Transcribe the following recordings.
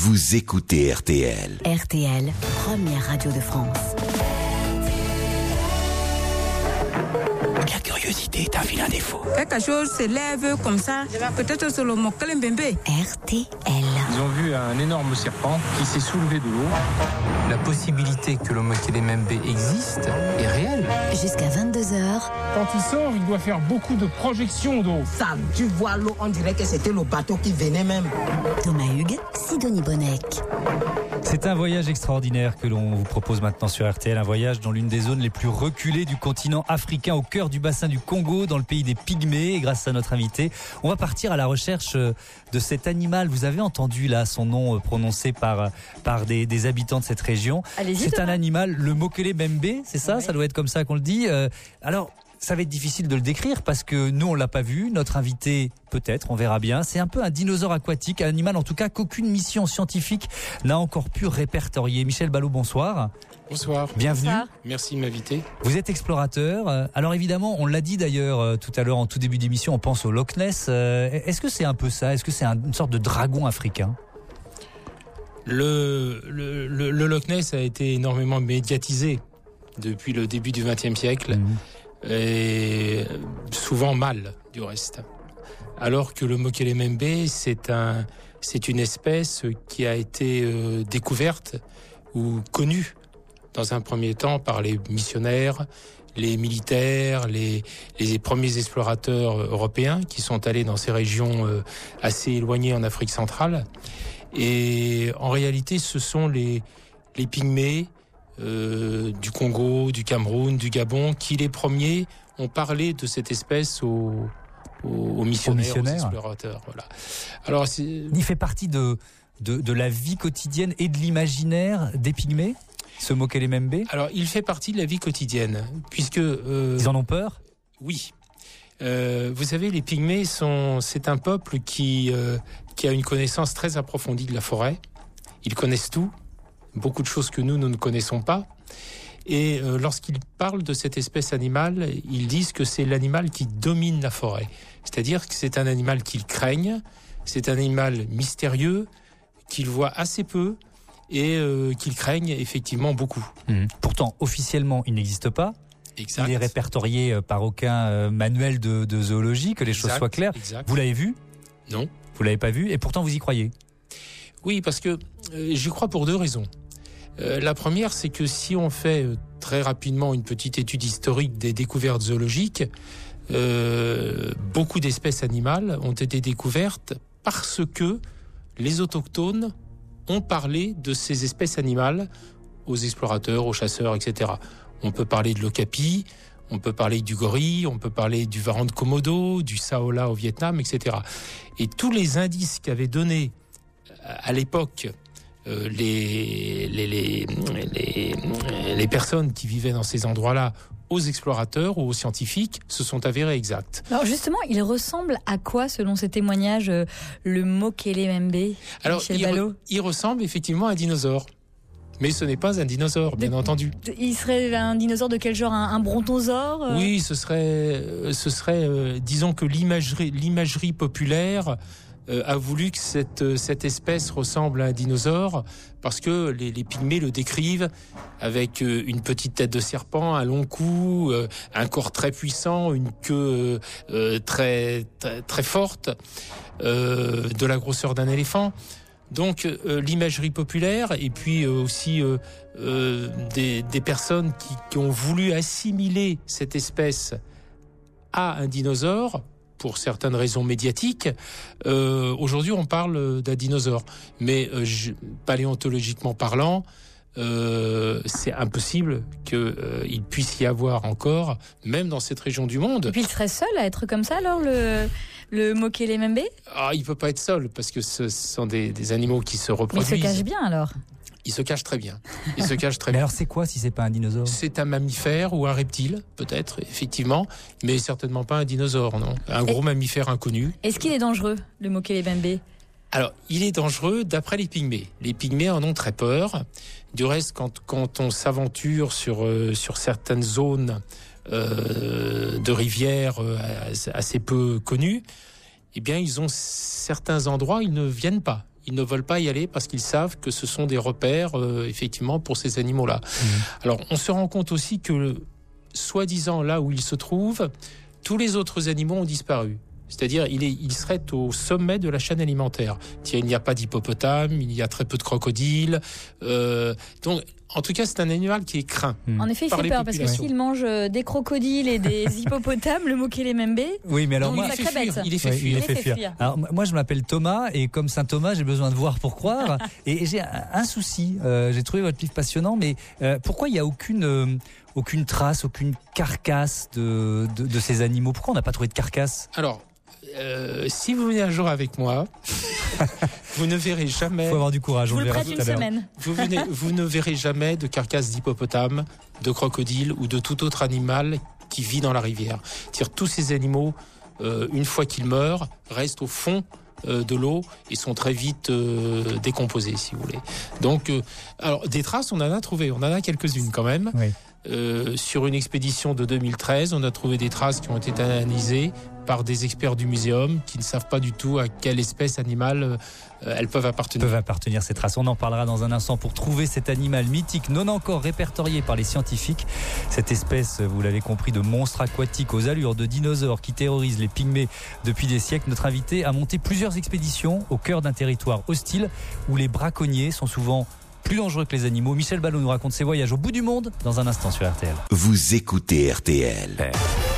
vous écoutez RTL. RTL, première radio de France. La curiosité est un vilain défaut. Quelque chose s'élève comme ça, peut-être sur le Mokele Mbembe. RTL. Ils ont vu un énorme serpent qui s'est soulevé de l'eau. La possibilité que le Mokele Mbembe existe est réelle. Jusqu'à 22h. Quand il sort, il doit faire beaucoup de projections d'eau. Sam, tu vois l'eau, on dirait que c'était le bateau qui venait même. Thomas Hugues, Sidonie Bonnec. C'est un voyage extraordinaire que l'on vous propose maintenant sur RTL, un voyage dans l'une des zones les plus reculées du continent africain, au cœur du bassin du Congo, dans le pays des Pygmées. Et grâce à notre invité, on va partir à la recherche de cet animal. Vous avez entendu là son nom prononcé par des habitants de cette région. Allez-y, c'est Thomas. un animal, le Mokele Mbembe, c'est ça? Ouais. Ça doit être comme ça qu'on le dit. Alors, ça va être difficile de le décrire parce que nous, on l'a pas vu. Notre invité, peut-être, on verra bien. C'est un peu un dinosaure aquatique, un animal en tout cas qu'aucune mission scientifique n'a encore pu répertorier. Michel Ballot, bonsoir. Bonsoir. Bienvenue. Bonsoir. Merci de m'inviter. Vous êtes explorateur. Alors évidemment, on l'a dit d'ailleurs tout à l'heure en tout début d'émission, on pense au Loch Ness. Est-ce que c'est un peu ça? Est-ce que c'est une sorte de dragon africain? Le Loch Ness a été énormément médiatisé depuis le début du XXe siècle. Et souvent mal du reste. Alors que le Mokele Mbembe, c'est une espèce qui a été découverte ou connue dans un premier temps par les missionnaires, les militaires, les premiers explorateurs européens qui sont allés dans ces régions assez éloignées en Afrique centrale. Et en réalité, ce sont les Pygmées du Congo, du Cameroun, du Gabon, qui les premiers ont parlé de cette espèce aux missionnaires, aux explorateurs. Voilà. Alors, il fait partie de la vie quotidienne et de l'imaginaire des Pygmées, ce Mokele Mbembe. Alors, il fait partie de la vie quotidienne, puisque ils en ont peur. Oui. Vous savez, les Pygmées c'est un peuple qui a une connaissance très approfondie de la forêt. Ils connaissent tout. Beaucoup de choses que nous ne connaissons pas. Et lorsqu'ils parlent de cette espèce animale, ils disent que c'est l'animal qui domine la forêt. C'est-à-dire que c'est un animal qu'ils craignent, c'est un animal mystérieux, qu'ils voient assez peu et qu'ils craignent effectivement beaucoup. Pourtant, officiellement, il n'existe pas. Exact. Il est répertorié par aucun manuel de zoologie, que les choses soient claires. Exact. Vous l'avez vu? Non. Vous l'avez pas vu et pourtant vous y croyez? Oui, parce que j'y crois pour deux raisons. La première, c'est que si on fait très rapidement une petite étude historique des découvertes zoologiques, beaucoup d'espèces animales ont été découvertes parce que les autochtones ont parlé de ces espèces animales aux explorateurs, aux chasseurs, etc. On peut parler de l'okapi, on peut parler du gorille, on peut parler du varan de Komodo, du saola au Vietnam, etc. Et tous les indices qu'avaient donnés à l'époque les personnes qui vivaient dans ces endroits-là aux explorateurs ou aux scientifiques se sont avérés exacts. Alors justement, il ressemble à quoi selon ces témoignages le Mokele Mbembe? Alors il ressemble effectivement à un dinosaure. Mais ce n'est pas un dinosaure, bien entendu. Il serait un dinosaure de quel genre? Un brontosaure? Oui, ce serait disons que l'imagerie populaire a voulu que cette espèce ressemble à un dinosaure parce que les Pygmées le décrivent avec une petite tête de serpent, un long cou, un corps très puissant, une queue très, très, très forte, de la grosseur d'un éléphant. Donc l'imagerie populaire et puis aussi des personnes qui ont voulu assimiler cette espèce à un dinosaure pour certaines raisons médiatiques. Aujourd'hui, on parle d'un dinosaure. Mais paléontologiquement parlant, c'est impossible qu'il puisse y avoir encore, même dans cette région du monde. Et puis il serait seul à être comme ça alors, le Mokele Mbembe? Il peut pas être seul, parce que ce sont des animaux qui se reproduisent. Mais il se cache bien alors? Il se cache très bien. Mais alors c'est quoi si c'est pas un dinosaure? C'est un mammifère ou un reptile, peut-être, effectivement, mais certainement pas un dinosaure, non. Un gros mammifère inconnu. Est-ce qu'il est dangereux, le Mokele Mbembe? Alors, il est dangereux d'après les Pygmées. Les Pygmées en ont très peur. Du reste, quand on s'aventure sur certaines zones de rivières assez peu connues, eh bien, ils ont certains endroits, ils ne viennent pas. ils ne veulent pas y aller parce qu'ils savent que ce sont des repères, effectivement, pour ces animaux-là. Alors, on se rend compte aussi que, soi-disant, là où ils se trouvent, tous les autres animaux ont disparu. C'est-à-dire, il serait au sommet de la chaîne alimentaire. Il n'y a pas d'hippopotame, il y a très peu de crocodiles. Donc, en tout cas, c'est un animal qui est craint. En effet, il fait peur parce que s'il mange des crocodiles et des hippopotames, le Mokele-Mbembe, oui, mais alors il les fait fuir. Alors moi, je m'appelle Thomas et comme Saint Thomas, j'ai besoin de voir pour croire. Et j'ai un souci. J'ai trouvé votre livre passionnant, mais pourquoi il n'y a aucune trace, aucune carcasse de ces animaux? Pourquoi on n'a pas trouvé de carcasse? Alors, si vous venez un jour avec moi, vous ne verrez jamais. Il faut avoir du courage. Je vous le prête une semaine. Vous ne verrez jamais de carcasse d'hippopotame, de crocodile ou de tout autre animal qui vit dans la rivière. C'est-à-dire tous ces animaux, une fois qu'ils meurent, restent au fond de l'eau et sont très vite décomposés, si vous voulez. Donc, alors des traces, on en a trouvé, on en a quelques-unes quand même. Oui. Sur une expédition de 2013, on a trouvé des traces qui ont été analysées par des experts du muséum qui ne savent pas du tout à quelle espèce animale elles peuvent appartenir. Ces traces. On en parlera dans un instant pour trouver cet animal mythique non encore répertorié par les scientifiques. Cette espèce, vous l'avez compris, de monstre aquatique aux allures de dinosaures qui terrorise les pygmées depuis des siècles. Notre invité a monté plusieurs expéditions au cœur d'un territoire hostile où les braconniers sont souvent plus dangereux que les animaux. Michel Ballot nous raconte ses voyages au bout du monde dans un instant sur RTL. Vous écoutez RTL.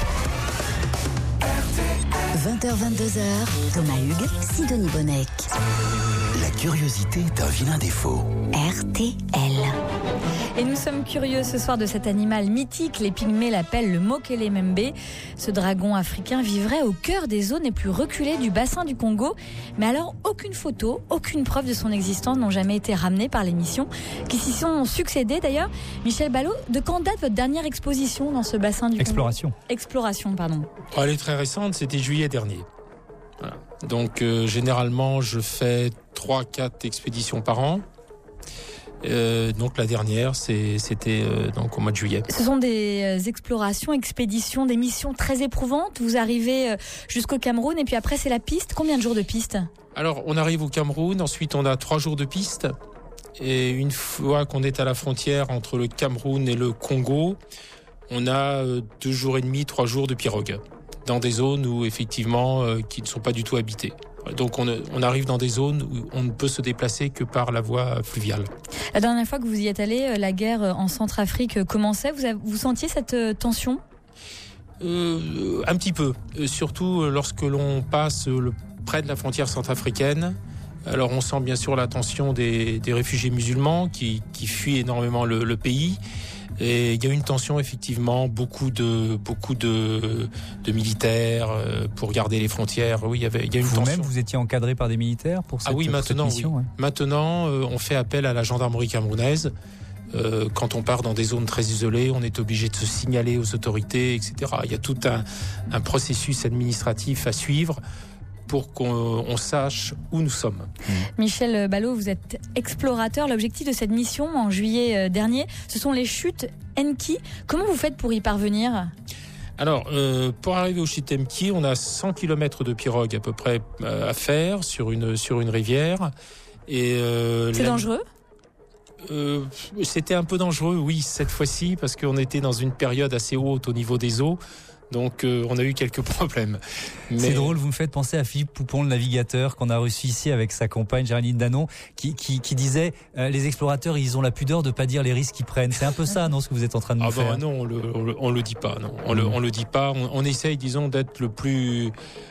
20h-22h, Thomas Hugues, Sidonie Bonnec. La curiosité est un vilain défaut. RTL. Et nous sommes curieux ce soir de cet animal mythique. Les Pygmées l'appellent le Mokele-Mbembe. Ce dragon africain vivrait au cœur des zones les plus reculées du bassin du Congo. Mais alors, aucune photo, aucune preuve de son existence n'ont jamais été ramenées par les missions qui s'y sont succédées. D'ailleurs, Michel Ballot, de quand date votre dernière exposition dans ce bassin du Congo ? Exploration, pardon. Elle est très récente, c'était juillet dernier. Voilà. Donc, généralement, je fais 3-4 expéditions par an. Donc la dernière, c'était donc au mois de juillet. Ce sont des explorations, expéditions, des missions très éprouvantes. Vous arrivez jusqu'au Cameroun et puis après c'est la piste. Combien de jours de piste ? Alors on arrive au Cameroun, ensuite on a 3 jours de piste. Et une fois qu'on est à la frontière entre le Cameroun et le Congo, on a 2 jours et demi, 3 jours de pirogue. Dans des zones où effectivement qui ne sont pas du tout habitées. Donc on arrive dans des zones où on ne peut se déplacer que par la voie fluviale. La dernière fois que vous y êtes allé, la guerre en Centrafrique commençait. Vous sentiez cette tension ? Un petit peu. Surtout lorsque l'on passe près de la frontière centrafricaine. Alors on sent bien sûr la tension des réfugiés musulmans qui fuient énormément le pays. Et il y a une tension effectivement, beaucoup de militaires pour garder les frontières. Oui, il y a une tension. Vous-même, vous étiez encadré par des militaires pour cette, maintenant, cette mission, oui. Maintenant, on fait appel à la gendarmerie camerounaise. Quand on part dans des zones très isolées, on est obligé de se signaler aux autorités, etc. Il y a tout un processus administratif à suivre pour qu'on sache où nous sommes. Michel Ballot, vous êtes explorateur. L'objectif de cette mission en juillet dernier, ce sont les chutes Enki. Comment vous faites pour y parvenir ? Alors, pour arriver aux chutes Enki, on a 100 km de pirogue à peu près à faire sur une rivière. Et c'est dangereux ? C'était un peu dangereux, oui, cette fois-ci, parce qu'on était dans une période assez haute au niveau des eaux. Donc on a eu quelques problèmes. Mais... C'est drôle, vous me faites penser à Philippe Poupon, le navigateur qu'on a reçu ici avec sa compagne Géraldine Danon, qui disait les explorateurs, ils ont la pudeur de pas dire les risques qu'ils prennent. C'est un peu ça, non, ce que vous êtes en train de nous faire. Non, on le dit pas. Non, on le dit pas. On essaye, disons, d'être le plus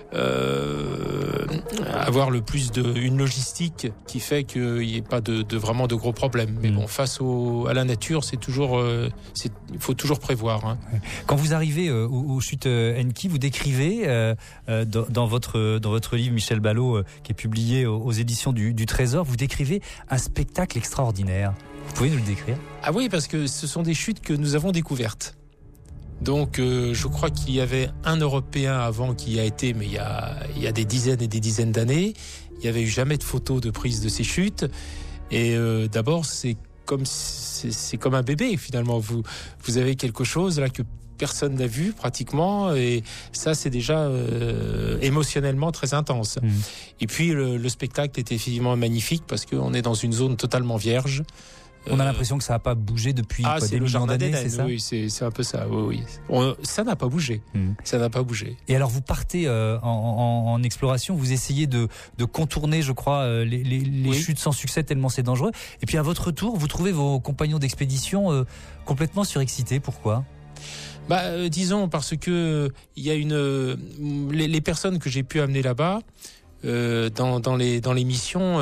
avoir le plus une logistique qui fait qu'il n'y ait pas de vraiment de gros problèmes. Mais bon, face à la nature, c'est toujours il faut toujours prévoir. Hein. Quand vous arrivez aux chutes Enki, vous décrivez dans votre livre Michel Ballot qui est publié aux éditions du Trésor, vous décrivez un spectacle extraordinaire. Vous pouvez nous le décrire ? Ah oui, parce que ce sont des chutes que nous avons découvertes. Donc je crois qu'il y avait un Européen avant qui y a été, mais il y a des dizaines et des dizaines d'années. Il n'y avait eu jamais de photos de prise de ces chutes. Et d'abord, c'est comme un bébé finalement. Vous avez quelque chose là que personne n'a vu pratiquement, et ça c'est déjà émotionnellement très intense. Et puis le spectacle était effectivement magnifique parce qu'on est dans une zone totalement vierge. On a l'impression que ça n'a pas bougé depuis c'est le jardin d'Éden, c'est ça ? Oui, c'est un peu ça. Oui. Ça n'a pas bougé. Ça n'a pas bougé. Et alors vous partez en exploration, vous essayez de contourner, je crois, les chutes sans succès tellement c'est dangereux. Et puis à votre retour, vous trouvez vos compagnons d'expédition complètement surexcités. Pourquoi ? Disons parce que il y a les personnes que j'ai pu amener là-bas dans les missions.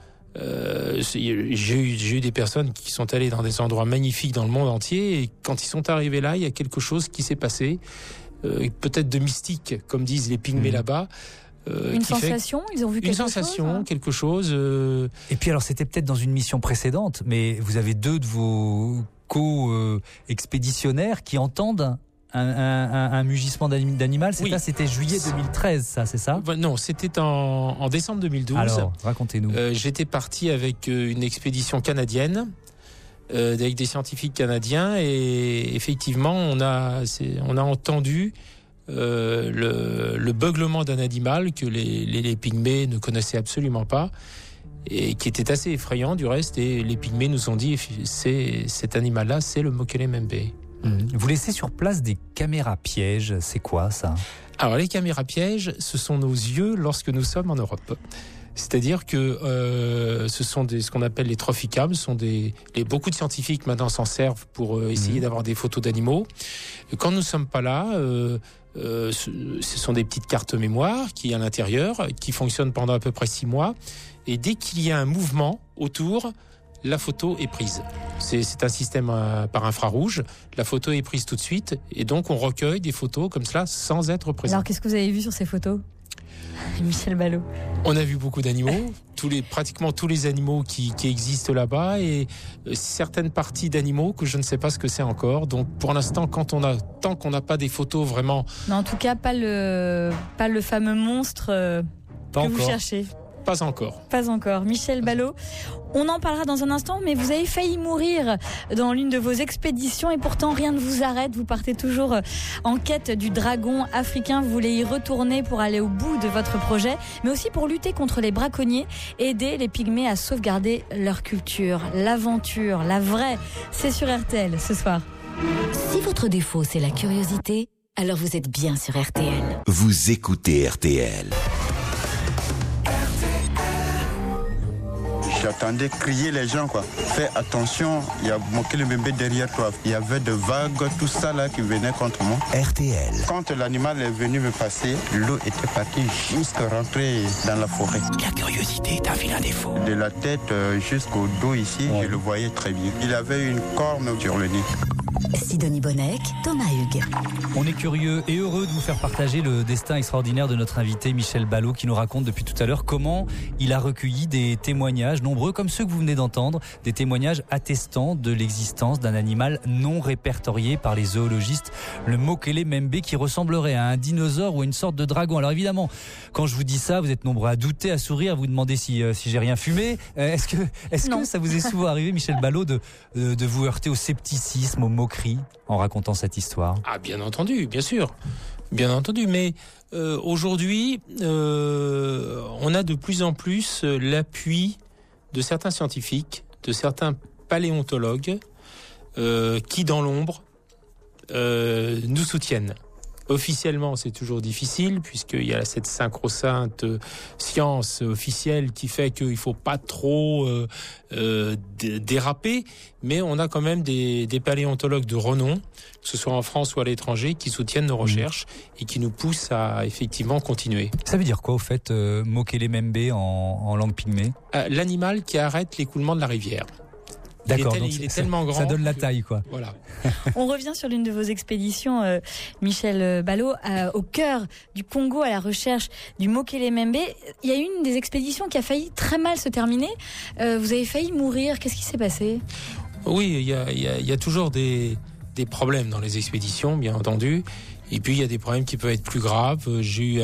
J'ai eu des personnes qui sont allées dans des endroits magnifiques dans le monde entier, et quand ils sont arrivés là, il y a quelque chose qui s'est passé, peut-être de mystique, comme disent les pygmées là-bas. Une sensation, ils ont vu quelque chose. Une sensation, quelque chose. Et puis alors c'était peut-être dans une mission précédente, mais vous avez 2 de vos co-expéditionnaires qui entendent un mugissement d'animal. C'était juillet 2013, ça, c'est ça ? Non, c'était en décembre 2012. Alors, racontez-nous. J'étais parti avec une expédition canadienne, avec des scientifiques canadiens, et effectivement, on a entendu le beuglement d'un animal que les pygmées ne connaissaient absolument pas, et qui était assez effrayant du reste, et les pygmées nous ont dit cet animal-là, c'est le Mokele Membe. Vous laissez sur place des caméras pièges, c'est quoi ça ? Alors les caméras pièges, ce sont nos yeux lorsque nous sommes en Europe. C'est-à-dire que ce sont ce qu'on appelle les trophycams, beaucoup de scientifiques maintenant s'en servent pour essayer d'avoir des photos d'animaux. Et quand nous sommes pas là, ce sont des petites cartes mémoire qui à l'intérieur, qui fonctionnent pendant à peu près 6 mois. Et dès qu'il y a un mouvement autour, la photo est prise. C'est un système par infrarouge. La photo est prise tout de suite, et donc on recueille des photos comme cela sans être présent. Alors qu'est-ce que vous avez vu sur ces photos, Michel Ballot ? On a vu beaucoup d'animaux, pratiquement tous les animaux qui existent là-bas, et certaines parties d'animaux que je ne sais pas ce que c'est encore. Donc pour l'instant, tant qu'on n'a pas des photos vraiment... Mais en tout cas, pas le fameux monstre que vous cherchez. Pas encore. Pas encore. Michel Ballot, on en parlera dans un instant, mais vous avez failli mourir dans l'une de vos expéditions, et pourtant rien ne vous arrête. Vous partez toujours en quête du dragon africain. Vous voulez y retourner pour aller au bout de votre projet, mais aussi pour lutter contre les braconniers, aider les pygmées à sauvegarder leur culture. L'aventure, la vraie, c'est sur RTL ce soir. Si votre défaut c'est la curiosité, alors vous êtes bien sur RTL. Vous écoutez RTL. J'attendais crier les gens, quoi. Fais attention, il y a Mokele Membe derrière toi. Il y avait de vagues, tout ça là qui venait contre moi. RTL. Quand l'animal est venu me passer, l'eau était partie jusqu'à rentrer dans la forêt. La curiosité est un vilain défaut. De la tête jusqu'au dos ici, je le voyais très bien. Il avait une corne sur le nez. Sidonie Bonnec, Thomas Hugues. On est curieux et heureux de vous faire partager le destin extraordinaire de notre invité Michel Ballot, qui nous raconte depuis tout à l'heure comment il a recueilli des témoignages nombreux comme ceux que vous venez d'entendre, des témoignages attestant de l'existence d'un animal non répertorié par les zoologistes, le Mokele Membe, qui ressemblerait à un dinosaure ou à une sorte de dragon. Alors évidemment, quand je vous dis ça, vous êtes nombreux à douter, à sourire, à vous demander si j'ai rien fumé. Est-ce que ça vous est souvent arrivé, Michel Ballot, de vous heurter au scepticisme, aux moqueries en racontant cette histoire ? Ah, bien entendu, bien sûr. Bien entendu, mais aujourd'hui, on a de plus en plus l'appui de certains scientifiques, de certains paléontologues qui, dans l'ombre, nous soutiennent. Officiellement, c'est toujours difficile, puisqu'il y a cette sacro-sainte science officielle qui fait qu'il ne faut pas trop déraper, mais on a quand même des paléontologues de renom, que ce soit en France ou à l'étranger, qui soutiennent nos recherches et qui nous poussent à effectivement continuer. Ça veut dire quoi, au fait, Mokele Membe en langue pygmée ? L'animal qui arrête l'écoulement de la rivière. D'accord, il est tellement grand. Ça donne la taille, quoi. Voilà. On revient sur l'une de vos expéditions, Michel Ballot, au cœur du Congo, à la recherche du Mokele Membe. Il y a une des expéditions qui a failli très mal se terminer. Vous avez failli mourir. Qu'est-ce qui s'est passé ? Oui, il y a toujours des problèmes dans les expéditions, bien entendu. Et puis, il y a des problèmes qui peuvent être plus graves. J'ai eu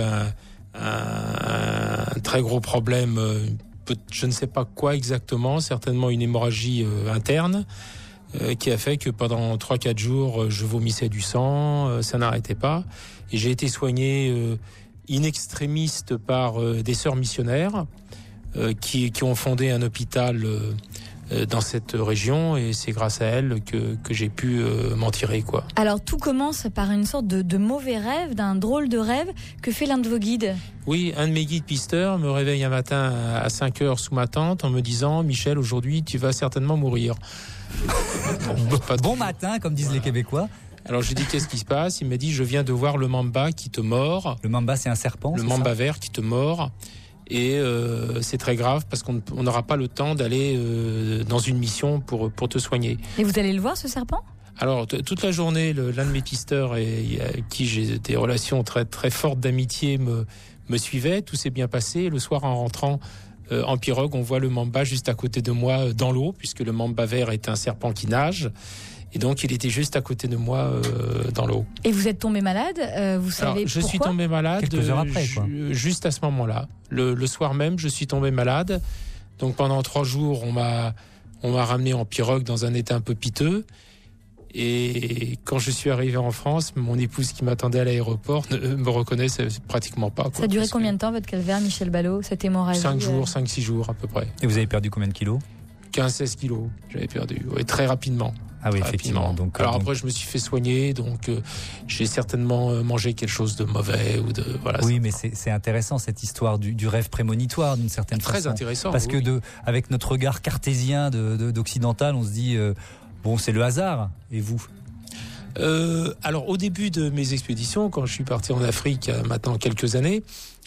un très gros problème, je ne sais pas quoi exactement, certainement une hémorragie interne. qui a fait que pendant 3-4 jours, je vomissais du sang, ça n'arrêtait pas. Et j'ai été soigné in extremis par des sœurs missionnaires qui ont fondé un hôpital dans cette région, et c'est grâce à elles que j'ai pu m'en tirer, quoi. Alors tout commence par une sorte de mauvais rêve, d'un drôle de rêve. Que fait l'un de vos guides ? Oui, un de mes guides pisteurs me réveille un matin à 5h sous ma tente en me disant « Michel, aujourd'hui tu vas certainement mourir ». Bon matin, comme disent les Québécois. Alors je lui dis « Qu'est-ce qui se passe ?» Il m'a dit « Je viens de voir le mamba qui te mord ». Le mamba, c'est un serpent. Le mamba vert qui te mord. Et c'est très grave parce qu'on n'aura pas le temps d'aller dans une mission pour te soigner. Et vous allez le voir, ce serpent ? Alors toute la journée, l'un de mes pisteurs avec qui j'ai des relations très très fortes d'amitié me suivait. Tout s'est bien passé. Le soir, en rentrant en pirogue, on voit le mamba juste à côté de moi dans l'eau, puisque le mamba vert est un serpent qui nage. Et donc, il était juste à côté de moi dans l'eau. Et vous êtes tombé malade ? Vous savez Alors, je pourquoi ? suis tombé malade quelques heures après, quoi. Juste à ce moment-là. Le soir même, je suis tombé malade. Donc, pendant 3 jours, on m'a ramené en pirogue dans un état un peu piteux. Et quand je suis arrivé en France, mon épouse qui m'attendait à l'aéroport ne me reconnaissait pratiquement pas, quoi. Ça a duré combien de temps, votre calvaire, Michel Ballot, cette hémorragie ? 5-6 jours à peu près. Et vous avez perdu combien de kilos ? 15-16 kilos, j'avais perdu. Oui, très rapidement. Ah oui, effectivement. Donc, après, je me suis fait soigner, donc j'ai certainement mangé quelque chose de mauvais ou de voilà. Oui, mais c'est intéressant cette histoire du rêve prémonitoire d'une certaine façon. Très intéressant. Parce que avec notre regard cartésien d'occidental, on se dit bon, c'est le hasard. Et vous ? Alors, au début de mes expéditions, quand je suis parti en Afrique, il y a maintenant quelques années,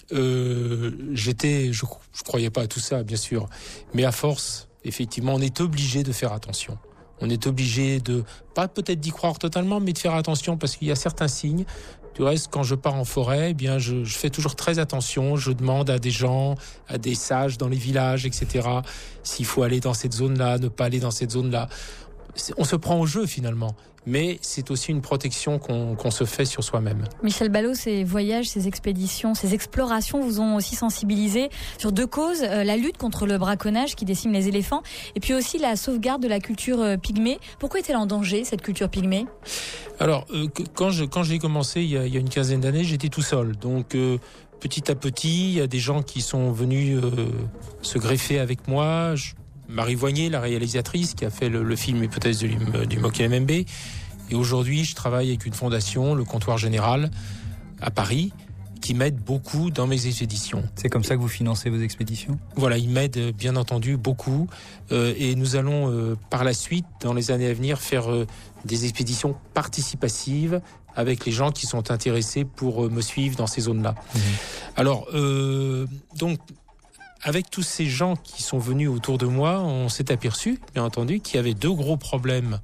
je croyais pas à tout ça, bien sûr, mais à force, effectivement, on est obligé de faire attention. On est obligé de, pas peut-être d'y croire totalement, mais de faire attention parce qu'il y a certains signes. Du reste, quand je pars en forêt, eh bien, je fais toujours très attention. Je demande à des gens, à des sages dans les villages, etc., s'il faut aller dans cette zone-là, ne pas aller dans cette zone-là. On se prend au jeu, finalement. Mais c'est aussi une protection qu'on se fait sur soi-même. Michel Ballot, ces voyages, ces expéditions, ces explorations vous ont aussi sensibilisé sur 2 causes. La lutte contre le braconnage qui décime les éléphants et puis aussi la sauvegarde de la culture pygmée. Pourquoi est-elle en danger, cette culture pygmée ? Alors, quand j'ai commencé il y a une quinzaine d'années, j'étais tout seul. Donc, petit à petit, il y a des gens qui sont venus se greffer avec moi. Marie Voignet, la réalisatrice, qui a fait le film Hypothèse du Mokele Membe. Et aujourd'hui, je travaille avec une fondation, le Comptoir Général, à Paris, qui m'aide beaucoup dans mes expéditions. C'est comme ça que vous financez vos expéditions ? Voilà, il m'aide bien entendu beaucoup. Et nous allons par la suite, dans les années à venir, faire des expéditions participatives avec les gens qui sont intéressés pour me suivre dans ces zones-là. Mmh. Alors, donc, avec tous ces gens qui sont venus autour de moi, on s'est aperçu, bien entendu, qu'il y avait 2 gros problèmes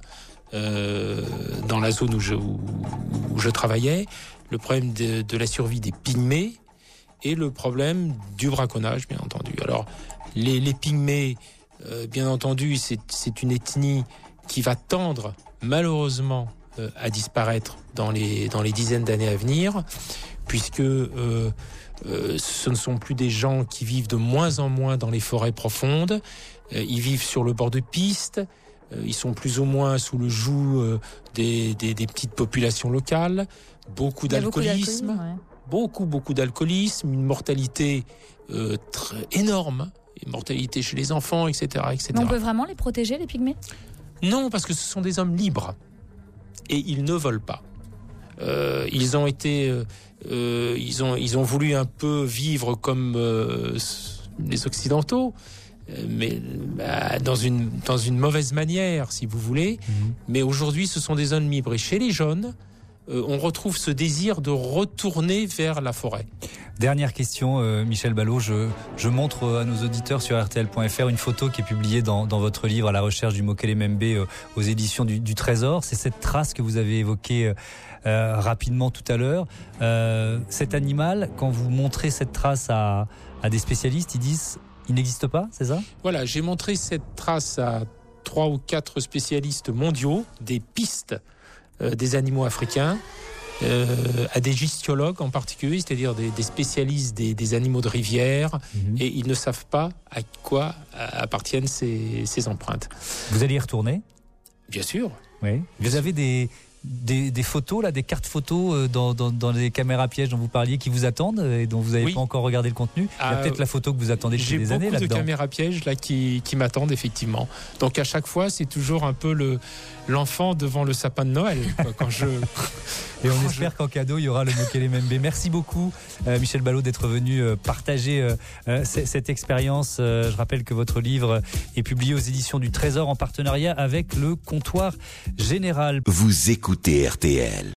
dans la zone où je travaillais. Le problème de la survie des pygmées et le problème du braconnage, bien entendu. Alors, les pygmées, bien entendu, c'est une ethnie qui va tendre, malheureusement, à disparaître dans les dizaines d'années à venir, puisque ce ne sont plus des gens qui vivent de moins en moins dans les forêts profondes. Ils vivent sur le bord de pistes. Ils sont plus ou moins sous le joug des petites populations locales. Beaucoup d'alcoolisme. Beaucoup d'alcoolisme. Une mortalité très énorme. Une mortalité chez les enfants, etc., etc. Mais on peut vraiment les protéger, les pygmées ? Non, parce que ce sont des hommes libres. Et ils ne volent pas. Ils ont été... ils ont voulu un peu vivre comme les Occidentaux, mais dans une mauvaise manière, si vous voulez. Mmh. Mais aujourd'hui, ce sont des hommes libres. Et chez les jeunes, on retrouve ce désir de retourner vers la forêt. Dernière question, Michel Ballot. Je montre à nos auditeurs sur RTL.fr une photo qui est publiée dans votre livre « À la recherche du Mokele Membe » aux éditions du Trésor. C'est cette trace que vous avez évoquée rapidement tout à l'heure. Cet animal, quand vous montrez cette trace à des spécialistes, ils disent « il n'existe pas », c'est ça ? Voilà, j'ai montré cette trace à 3 ou 4 spécialistes mondiaux, des pistes des animaux africains, à des gystiologues en particulier, c'est-à-dire des spécialistes des animaux de rivière, et ils ne savent pas à quoi appartiennent ces empreintes. Vous allez y retourner ? Bien sûr. Oui. Vous avez des photos, là, des cartes photos dans les caméras pièges dont vous parliez qui vous attendent et dont vous n'avez pas encore regardé le contenu. Il y a peut-être la photo que vous attendez depuis des années là-dedans. J'ai beaucoup de caméras pièges là, qui m'attendent effectivement. Donc à chaque fois, c'est toujours un peu l'enfant devant le sapin de Noël. Quoi, Et on espère qu'en cadeau, il y aura le Mokele Membe. Merci beaucoup, Michel Ballot, d'être venu partager cette expérience. Je rappelle que votre livre est publié aux éditions du Trésor en partenariat avec le Comptoir Général. Vous écoutez RTL.